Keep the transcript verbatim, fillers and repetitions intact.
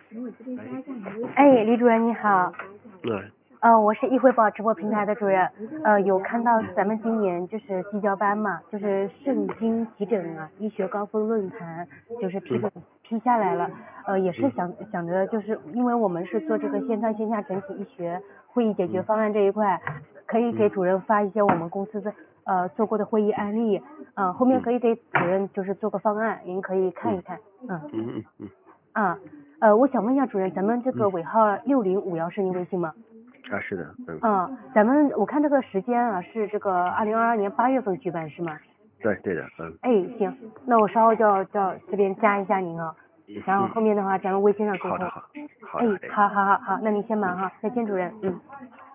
哎，李主任你好。 对。 呃，我是易汇报直播平台的主任。呃，有看到咱们今年就是递交班嘛，就是圣经急诊啊，医学高峰论坛，就是批准批下来了。呃，也是想想着，就是因为我们是做这个线上线下整体医学会议解决方案这一块，可以给主任发一些我们公司的呃做过的会议案例，呃，后面可以给主任就是做个方案，您可以看一看。嗯嗯嗯嗯。 啊，呃，我想问一下主任，咱们这个尾号六零五幺是您微信吗？ 啊，是的，嗯。 啊，咱们我看这个时间啊，是这个二零二二年八月份举办是吗？ 对对的，嗯。 哎，行，那我稍后就要就要这边加一下您啊，然后后面的话咱们微信上沟通。 好的好，好的。 哎，好好好好，那您先忙哈，再见主任，嗯。